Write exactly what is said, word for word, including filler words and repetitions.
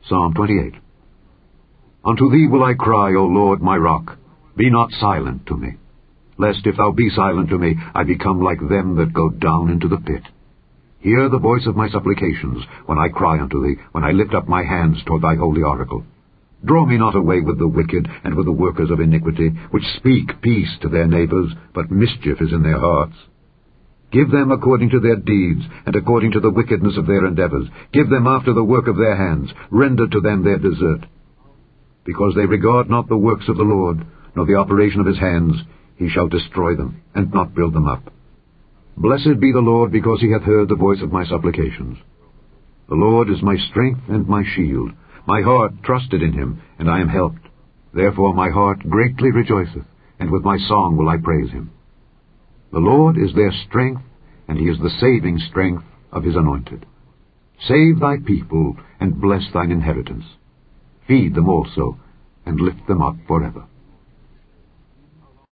Psalm twenty-eight. Unto thee will I cry, O Lord, my rock. Be not silent to me. Lest if thou be silent to me, I become like them that go down into the pit. Hear the voice of my supplications, when I cry unto thee, when I lift up my hands toward thy holy oracle. Draw me not away with the wicked, and with the workers of iniquity, which speak peace to their neighbors, but mischief is in their hearts. Give them according to their deeds, and according to the wickedness of their endeavors. Give them after the work of their hands. Render to them their desert. Because they regard not the works of the Lord, nor the operation of his hands, he shall destroy them, and not build them up. Blessed be the Lord, because he hath heard the voice of my supplications. The Lord is my strength and my shield. My heart trusted in him, and I am helped. Therefore my heart greatly rejoiceth, and with my song will I praise him. The Lord is their strength, and he is the saving strength of his anointed. Save thy people, and bless thine inheritance. Feed them also, and lift them up forever.